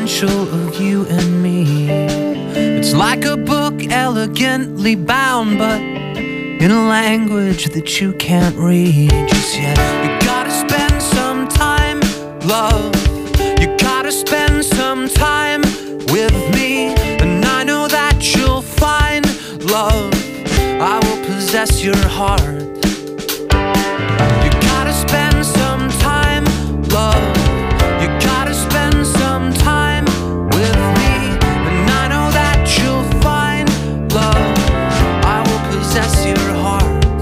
potential of you and me. It's like a book elegantly bound, but in a language that you can't read just yet. You gotta spend some time, love. You gotta spend some time with me, and I know that you'll find love. I will possess your heart. You gotta spend some time, love. You gotta spend some time with me, and I know that you'll find love. I will possess your heart.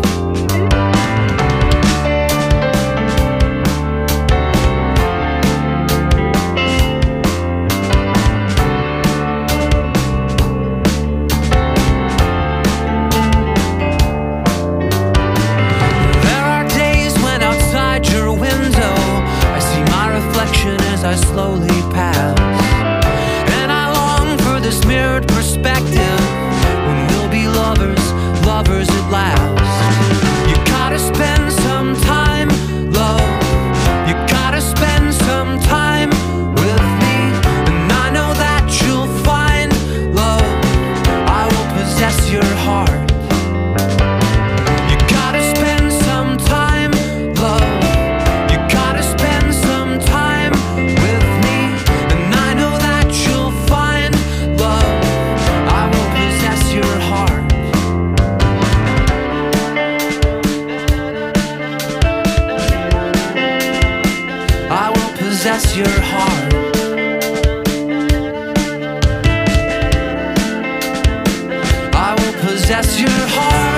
As I slowly pass, and I long for this mirrored perspective when we'll be lovers, lovers at last. You gotta spend some time, love. You gotta spend some time with me, and I know that you'll find love. I will possess your heart. You gotta spend some time, love. You gotta spend some time with me, and I know that you'll find love. I will possess your heart. I will possess your heart. I will possess your heart.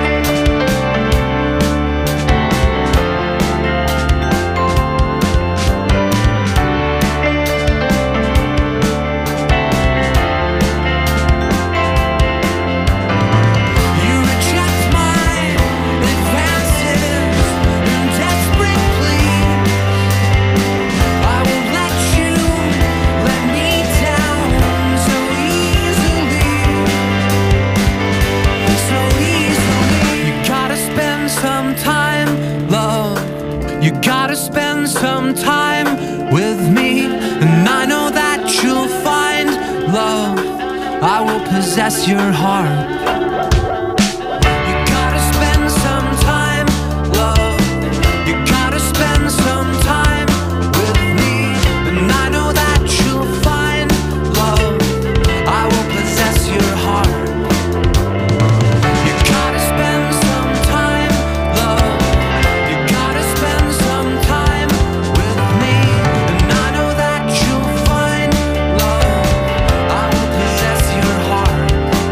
You gotta spend some time with me, and I know that you'll find love. I will possess your heart. You gotta spend some time, love. You gotta spend some time with me, and I know that you'll find love. I will possess your heart. You gotta spend some time, love. You gotta spend some time with me, and I know that you'll find love. I will possess your heart.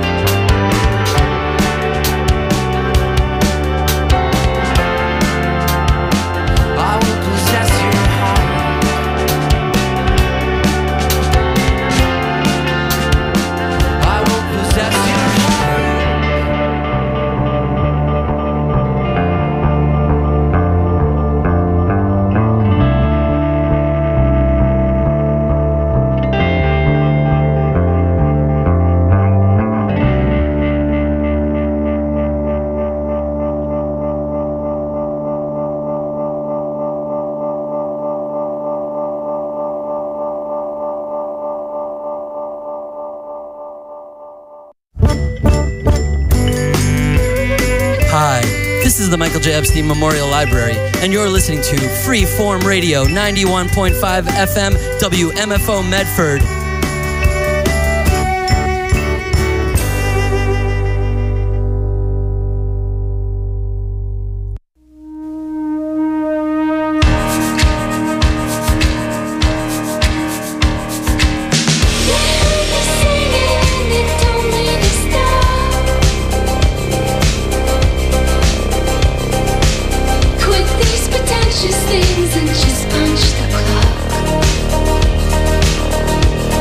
I will possess your heart. I will possess your heart. Hi, this is the Michael J. Epstein Memorial Library, and you're listening to Freeform Radio 91.5 FM WMFO Medford. Things and just punch the clock.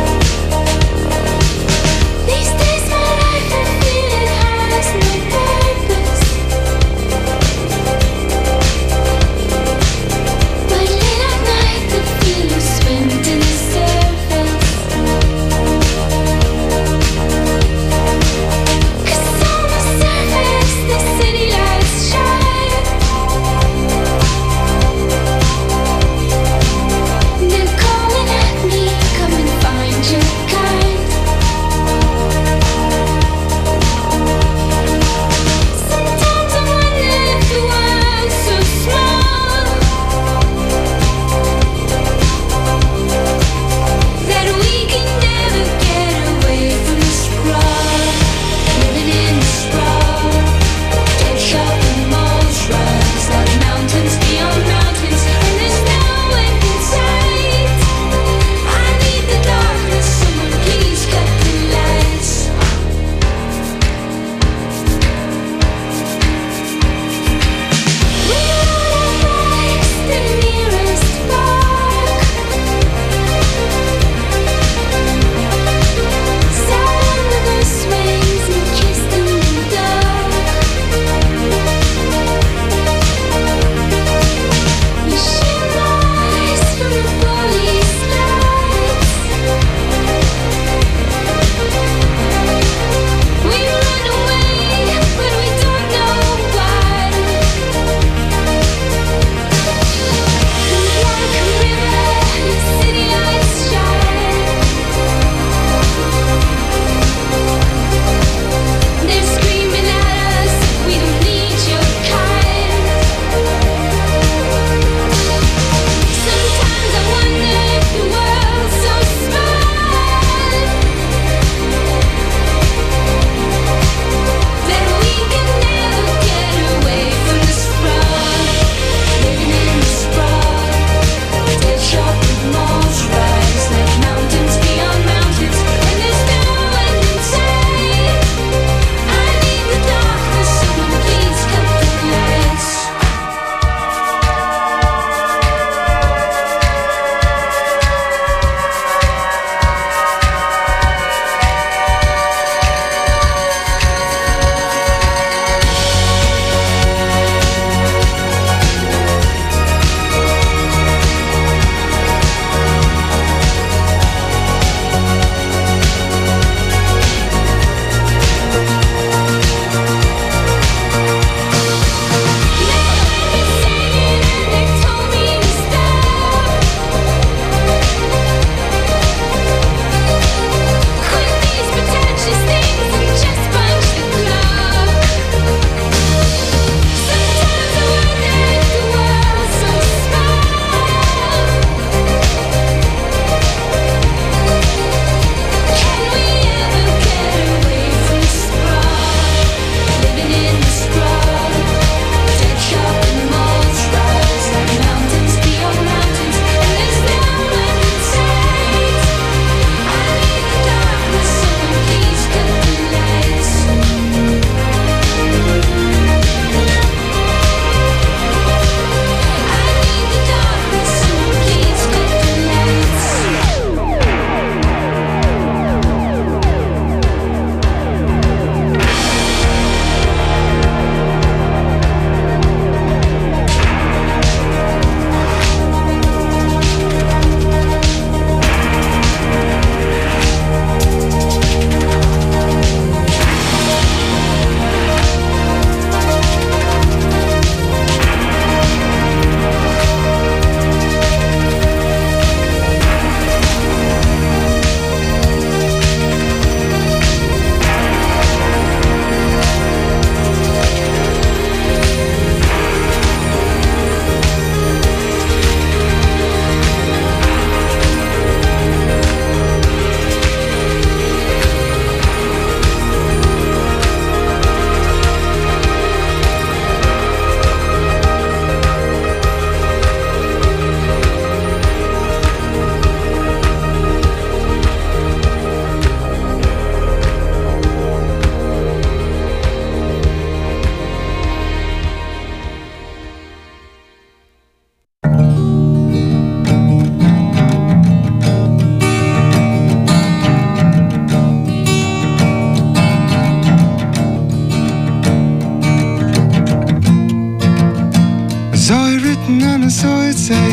or so it say.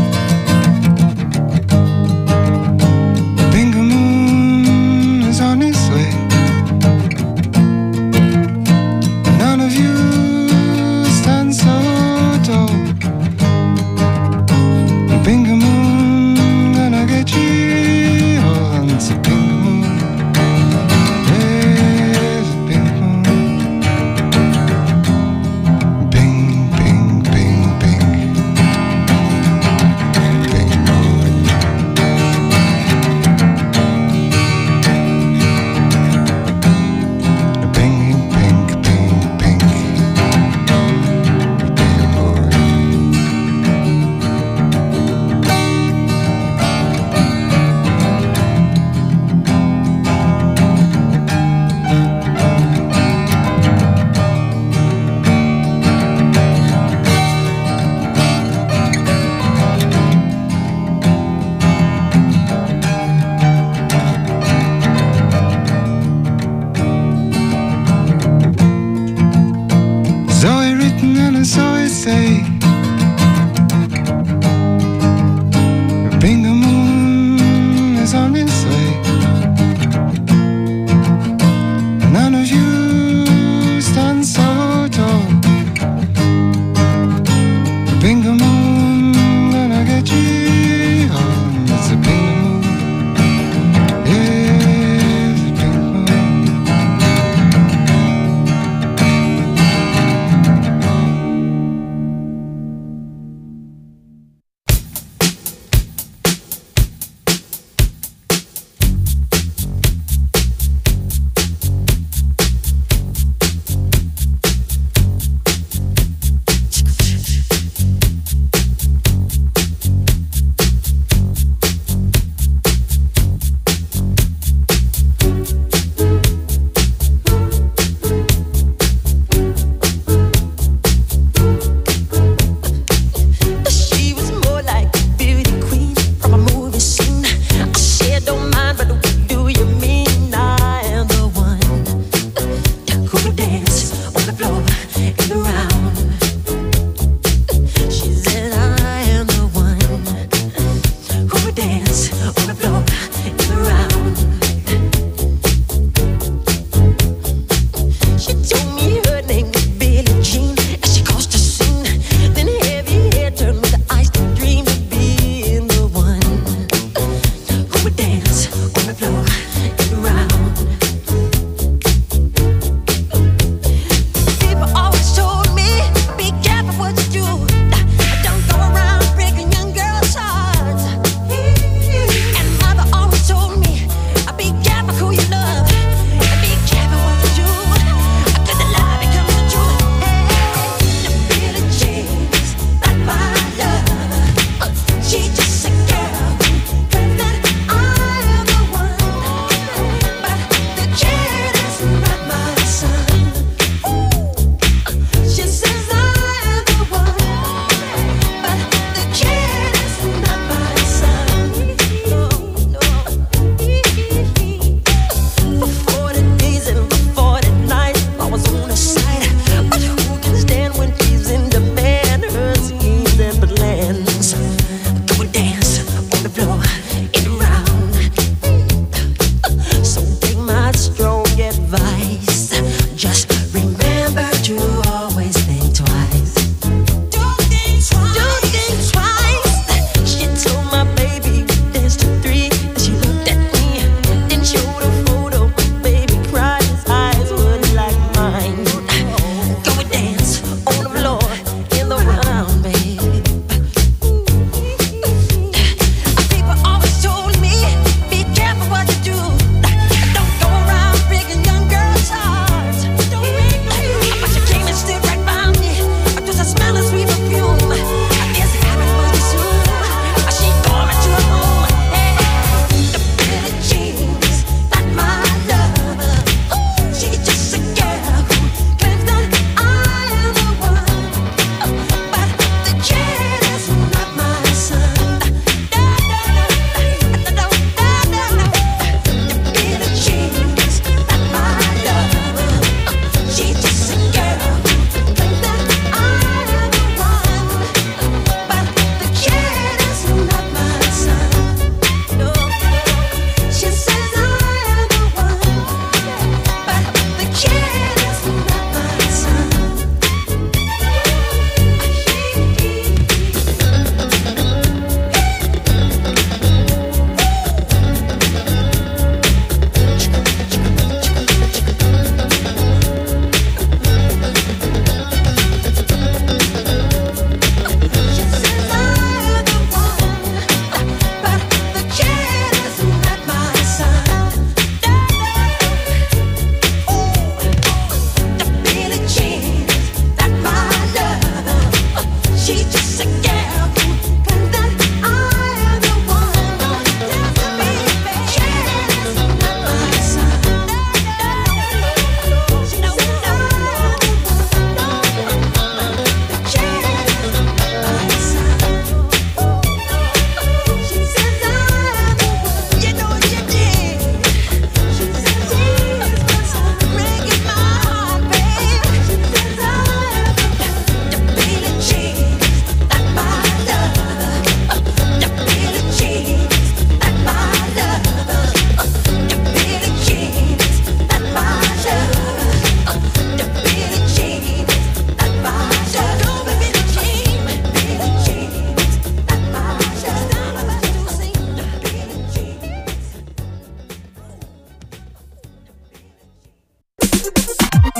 Pink moon is on its way. None of you stand so tall. Pink moon gonna get you. Hold on to pink moon. There's a pink moon. Pink, pink, pink, pink.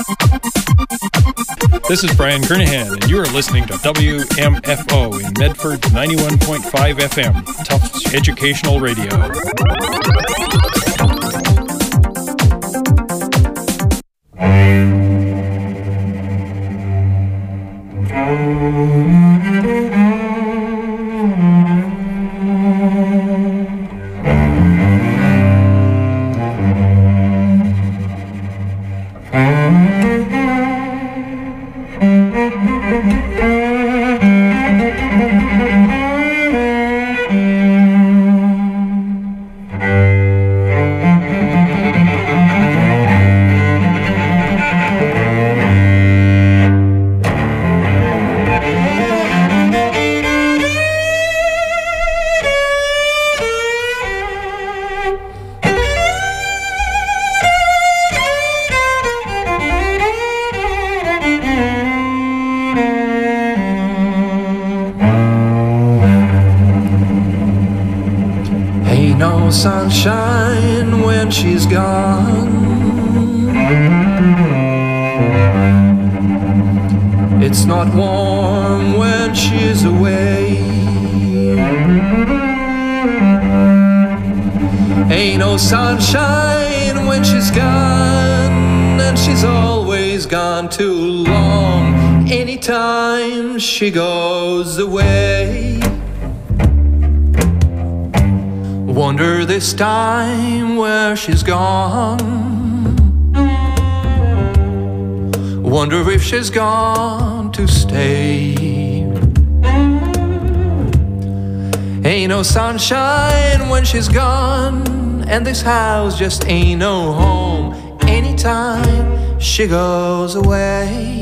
This is Brian Kernahan, and you are listening to WMFO in Medford's 91.5 FM, Tufts Educational Radio. Sunshine when she's gone. It's not warm when she's away. Ain't no sunshine when she's gone, and she's always gone too long. Anytime she goes away. Wonder this time where she's gone. Wonder if she's gone to stay. Ain't no sunshine when she's gone, and this house just ain't no home. Anytime she goes away.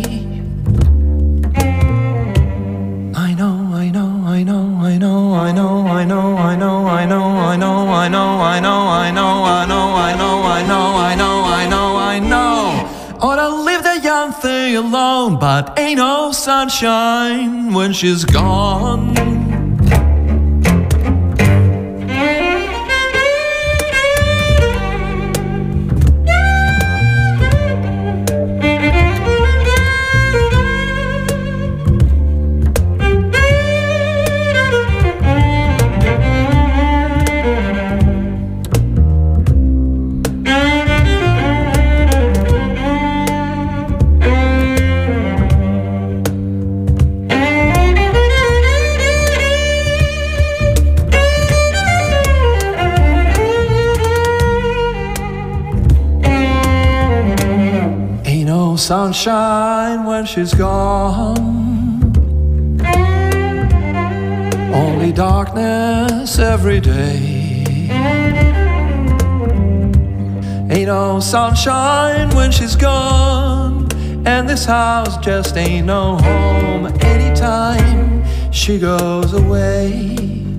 I know, I know, I know, I know, I know, I know, I know, I know, I know, I know, I know, I know, I know, I know, I know, I know, I know, I know. Ought to leave the young thing alone, but ain't no sunshine when she's gone. Sunshine when she's gone. Only darkness every day. Ain't no sunshine when she's gone, and this house just ain't no home. Anytime she goes away.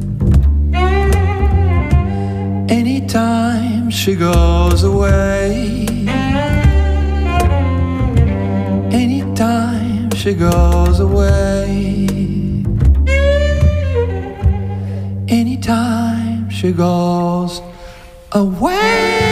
Anytime she goes away. Anytime she goes away. Anytime she goes away.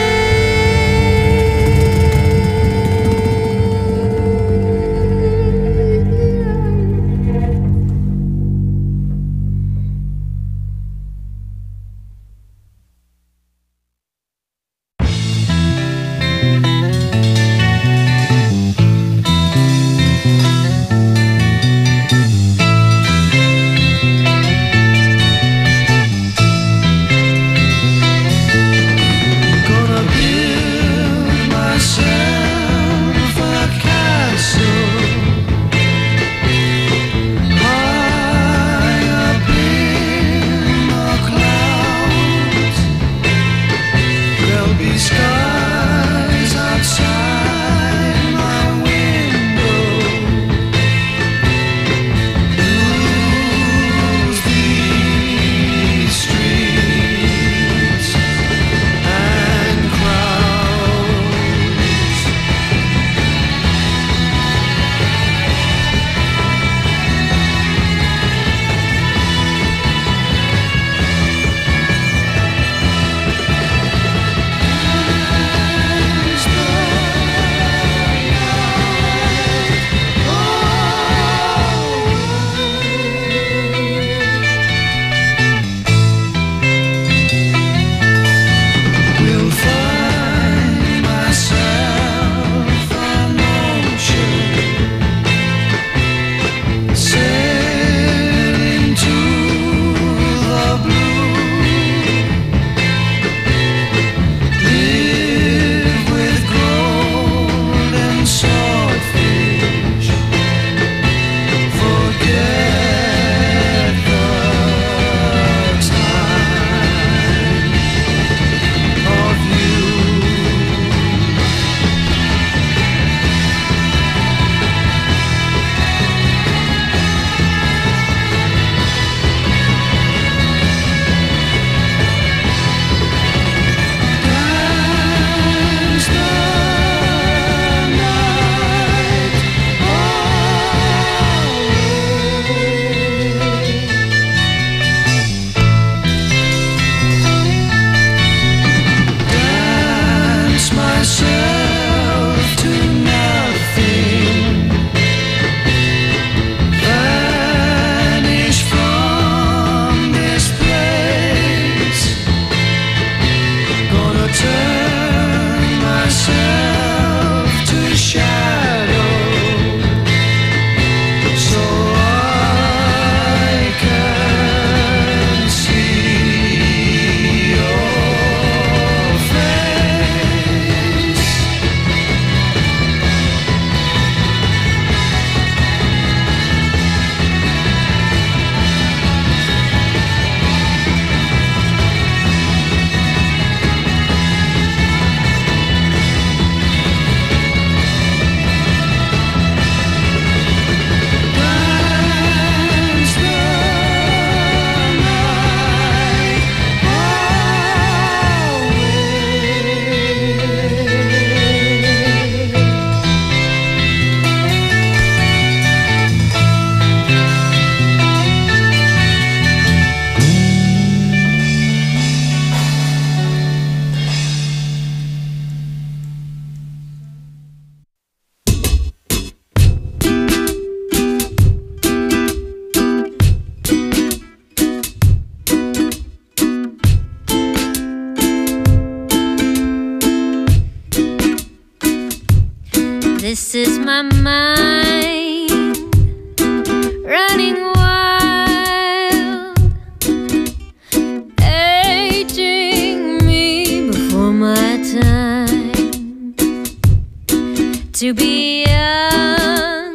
This is my mind running wild, aging me before my time. To be young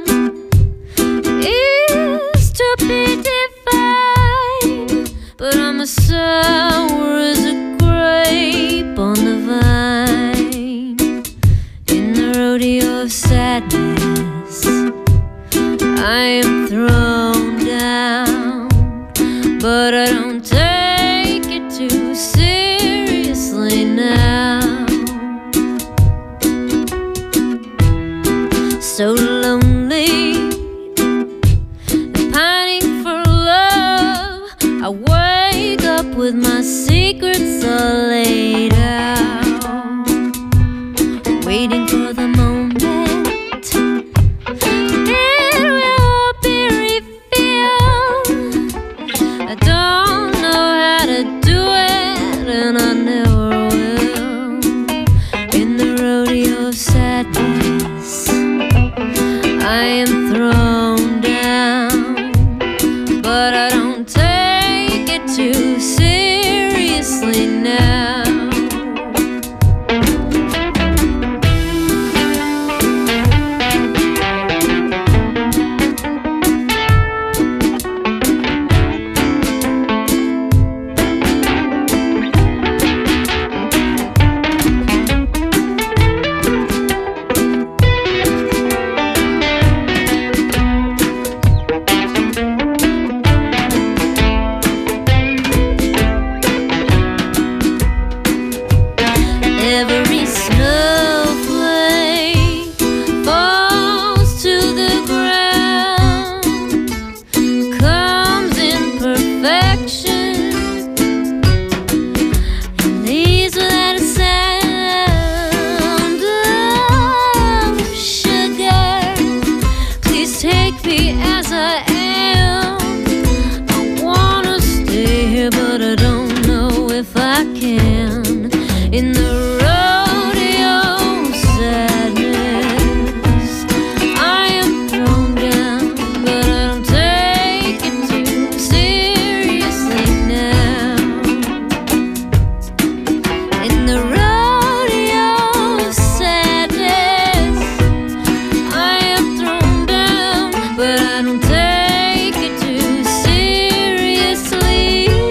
is to be divine, but I'm as sour as a grape on the vine. In the rodeo of sadness, I am thrown down, but I don't take it too seriously now. So lonely, pining for love, I wake up with my secrets all laid out, waiting for the moment it will be revealed. I don't know how to do it, and I never will. In the rodeo of sadness, I am thrown down, but I don't take it too seriously now. Every snowflake falls to the ground, comes in perfection, and leaves without a sound. Oh, sugar, please take me as I am. I wanna stay here, but I don't know if I can. In the rodeo sadness, I am thrown down, but I don't take it too seriously now. In the rodeo sadness, I am thrown down, but I don't take it too seriously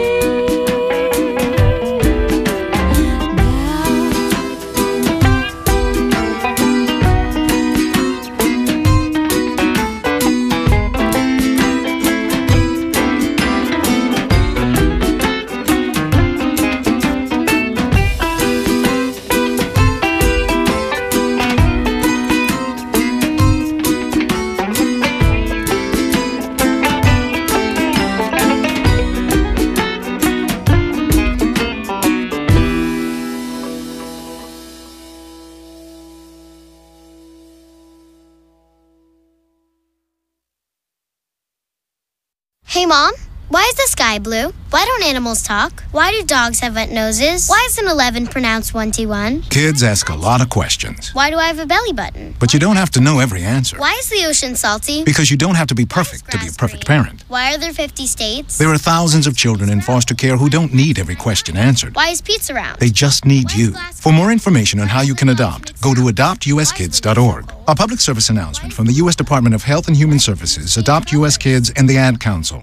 Hey, Mom, why is the sky blue? Why don't animals talk? Why do dogs have wet noses? Why is an 11 pronounced 21? Kids ask a lot of questions. Why do I have a belly button? But you don't have to know every answer. Why is the ocean salty? Because you don't have to be perfect to be a perfect parent. Why are there 50 states? There are thousands of children in foster care who don't need every question answered. Why is pizza round? They just need you. For more information on how you can adopt, go to adoptuskids.org. A public service announcement from the U.S. Department of Health and Human Services, Adopt U.S. Kids, and the Ad Council.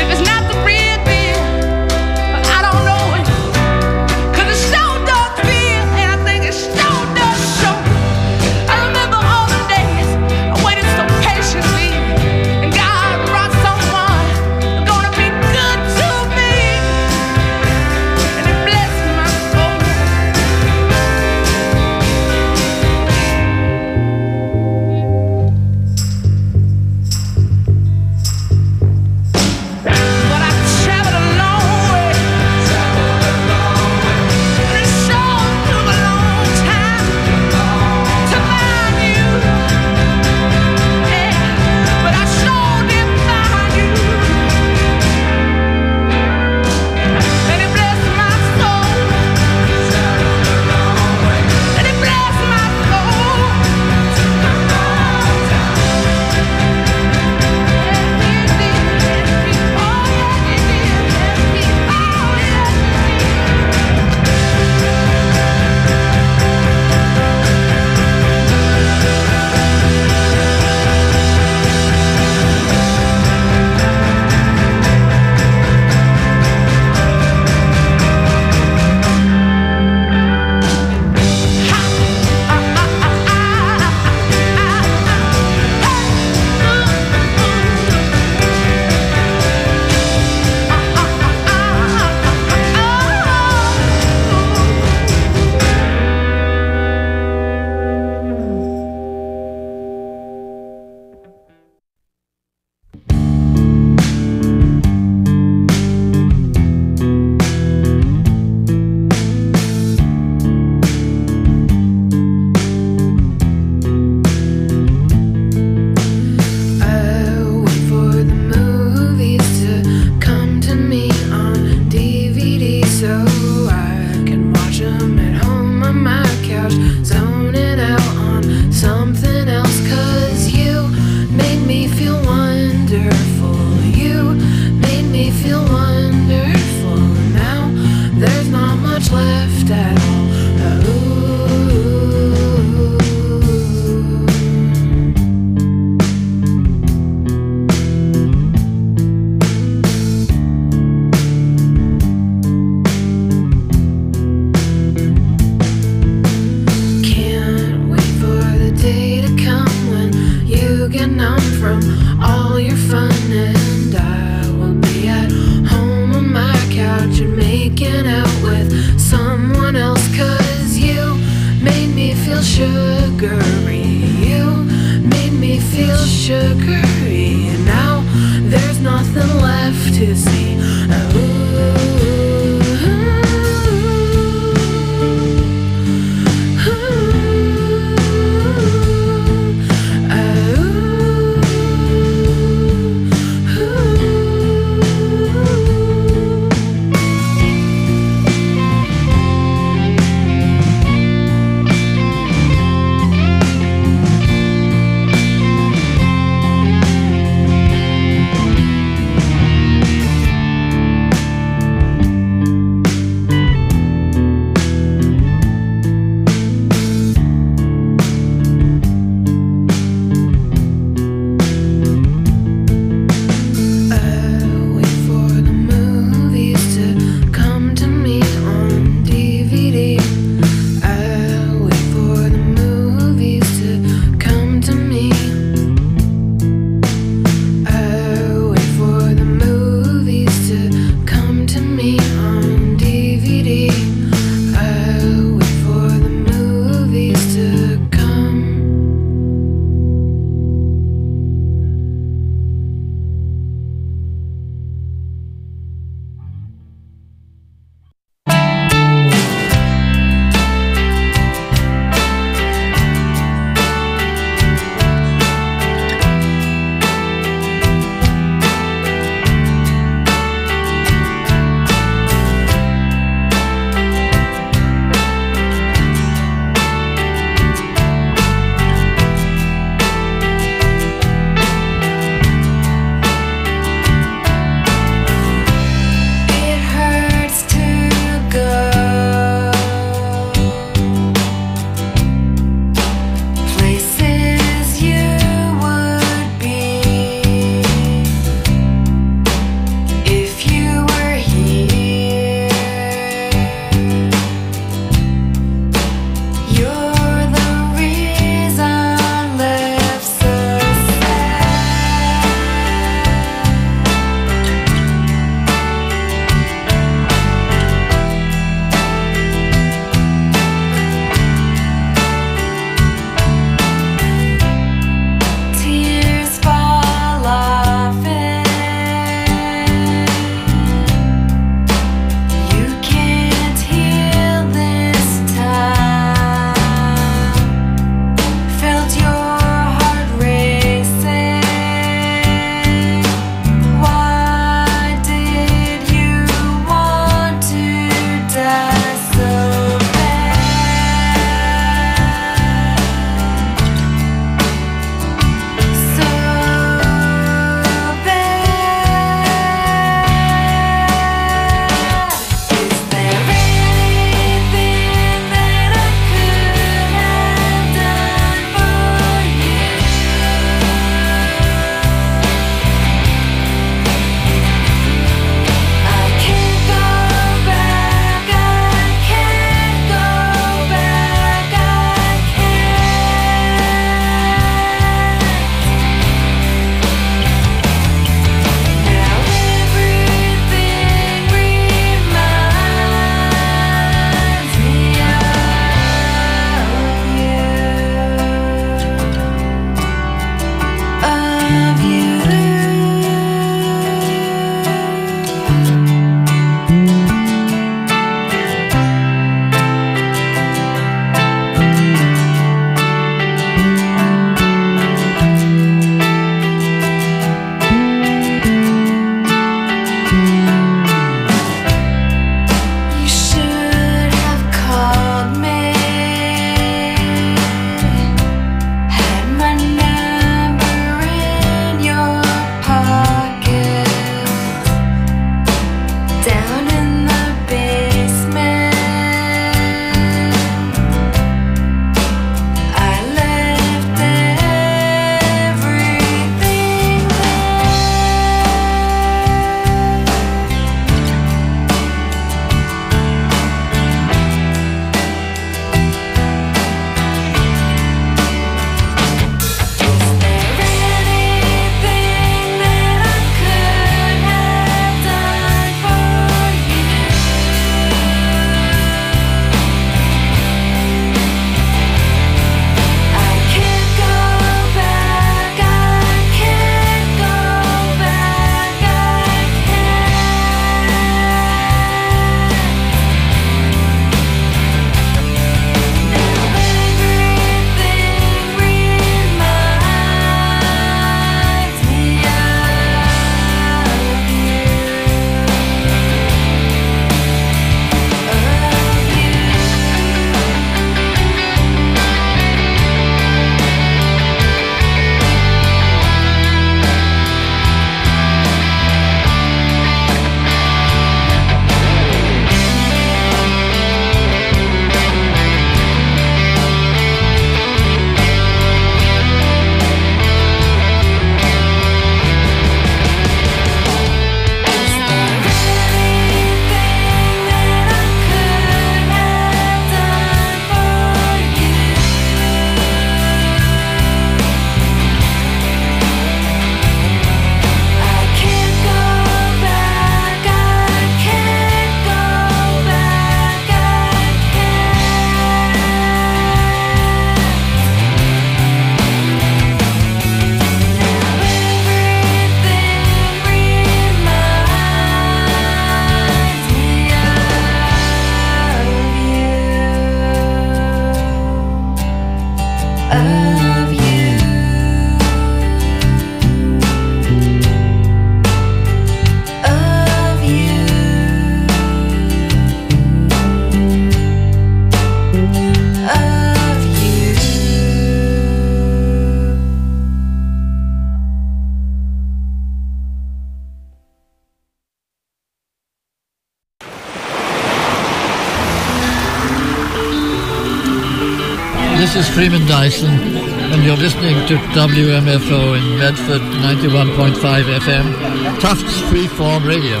is Freeman Dyson, and you're listening to WMFO in Medford 91.5 FM, Tufts Freeform Radio.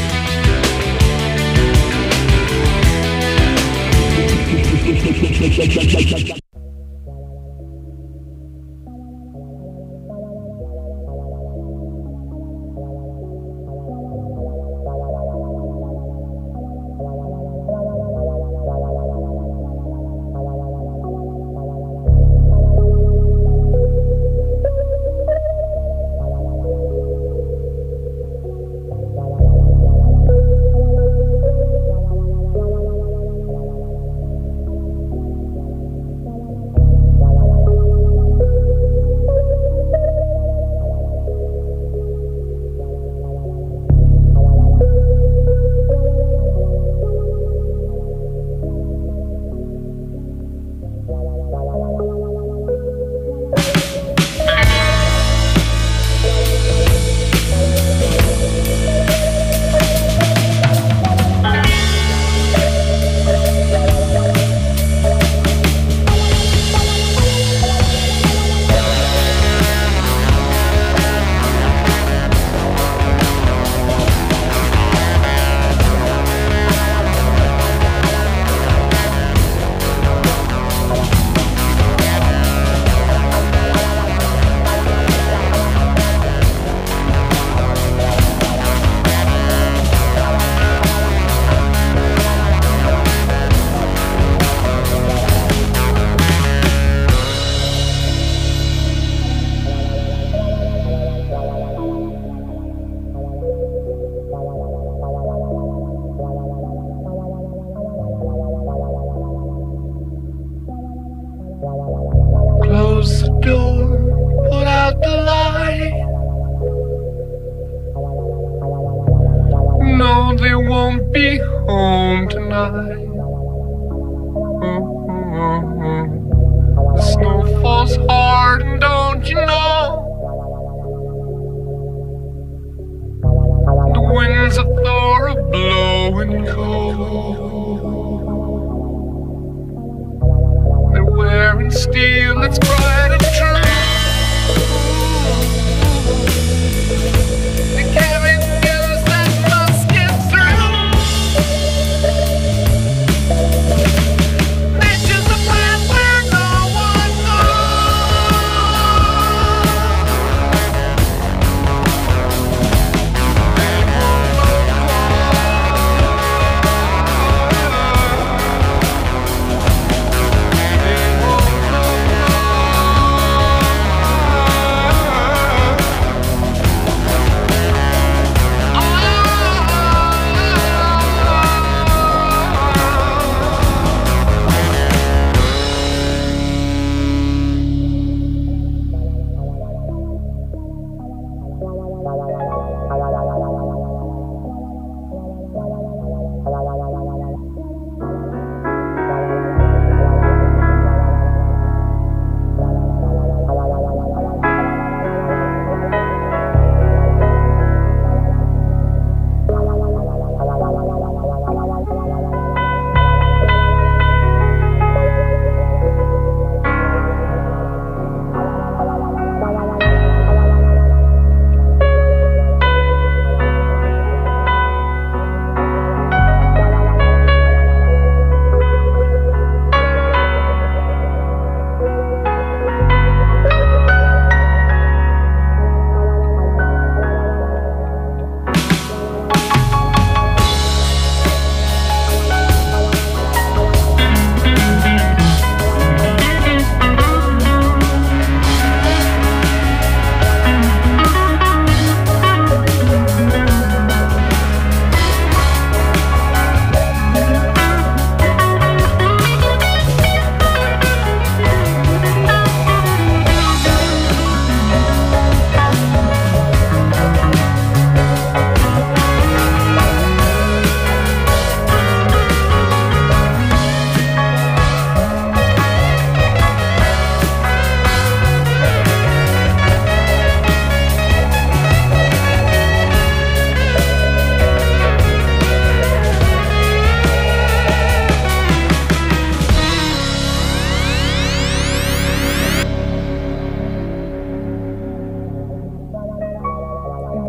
Close the door, put out the light. No, they won't be home tonight. The snow falls hard, and don't you know? The winds of Thor are blowing cold. They're wearing steel that's bright and true. They carry guns that must get through. They choose the path where no one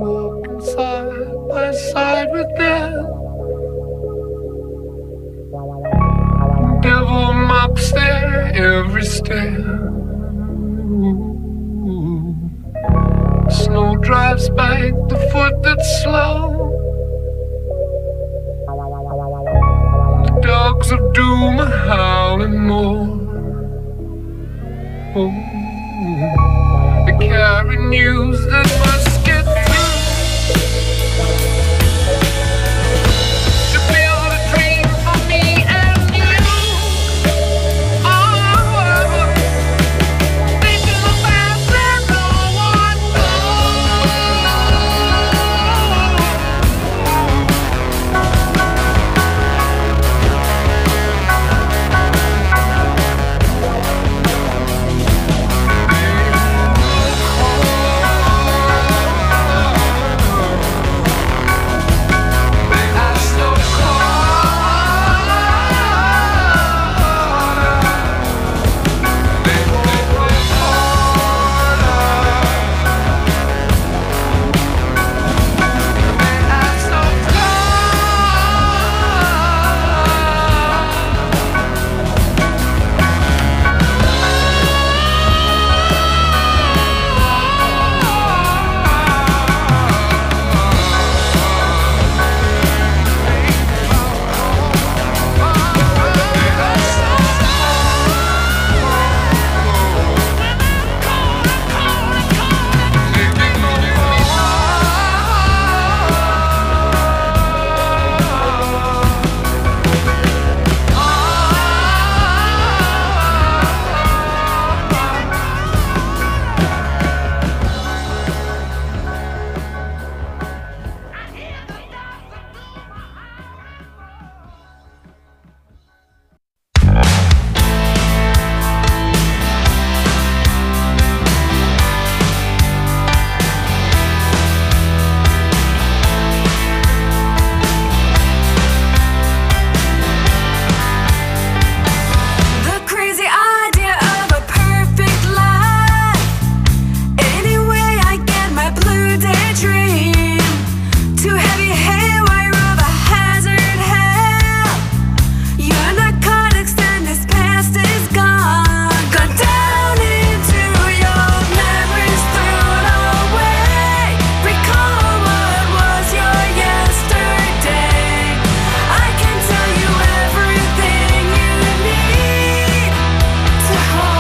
walking side by side with them. Devil mocks their every step. Snow drives by the foot that's slow. The dogs of doom are howling more. Oh, they carry news that must get through. To build a dream for me and you. Oh, they do the best that no one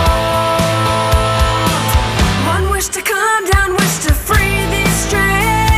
Wish to come down, wish to free these strands.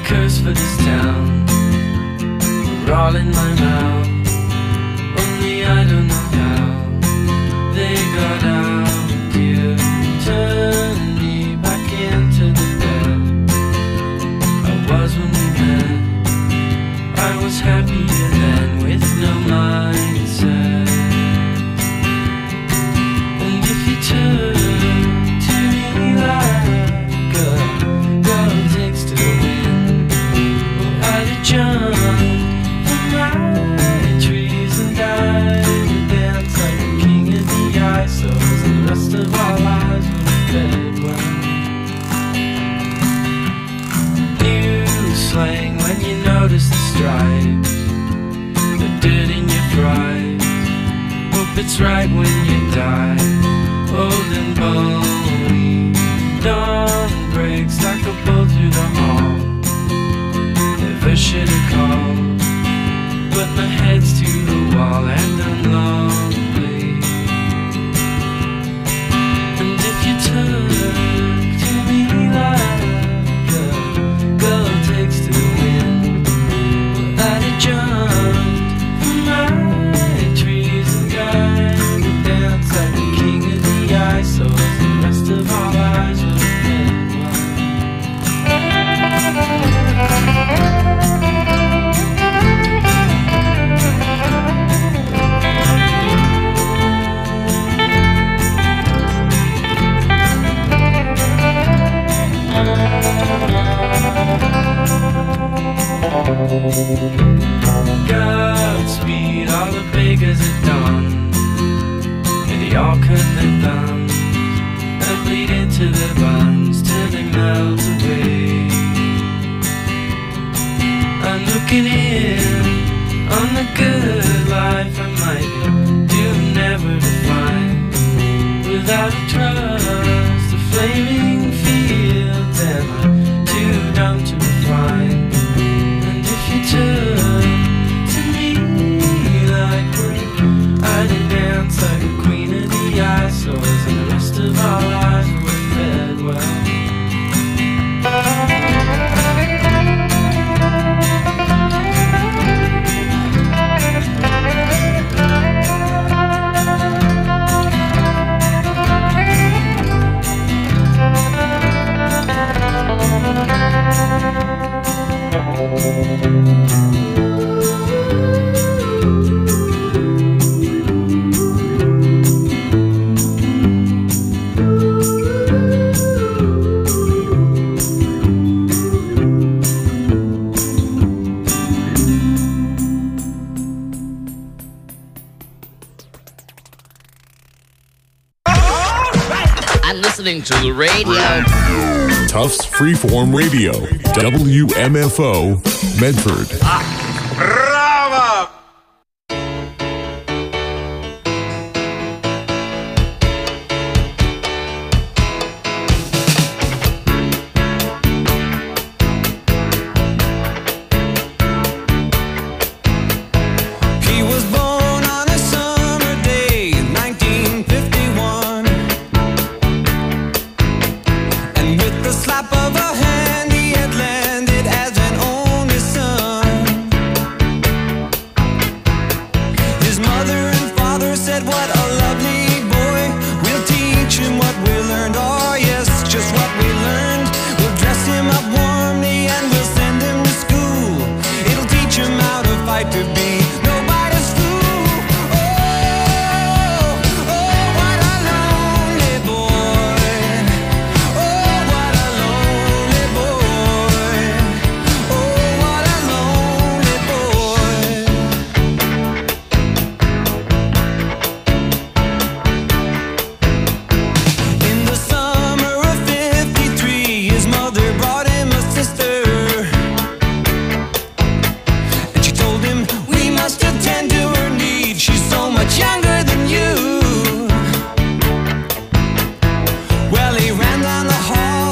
curse for this town. We're all in my mouth, only I don't know how they got out. You turned me back into the bed I was when we met. I was happier then with no mindset. And if you turn to me like a girl takes to the wind, well, I'd have jumped from my trees and died and danced like a king of the ice. So the rest of our lives would have fed well. New slang when you notice the stripes, the dirt in your fries. Hope it's right when you die, old and bony. Dawn breaks like a bolt through the hall. Never should have called, but my head's to the wall and I'm lonely. And if you talk to me like a girl takes to the wind, well, I'd have jumped from my trees and died and danced like the king of the ice. So as the rest of our lives would have been Godspeed, all the beggars at dawn, and they all cut their thumbs and bleed into their buns till they melt away. I'm looking in on the good life I might do never to find without a trust, the flaming fields, and I'm too dumb to refine. And if you turn to me like we're, I'd dance like a queen of the ice. So as the rest of our lives were fed well. I'm listening to the radio. Tufts Freeform Radio, WMFO, Medford. Bravo! He was born on a summer day in 1951, and with the slap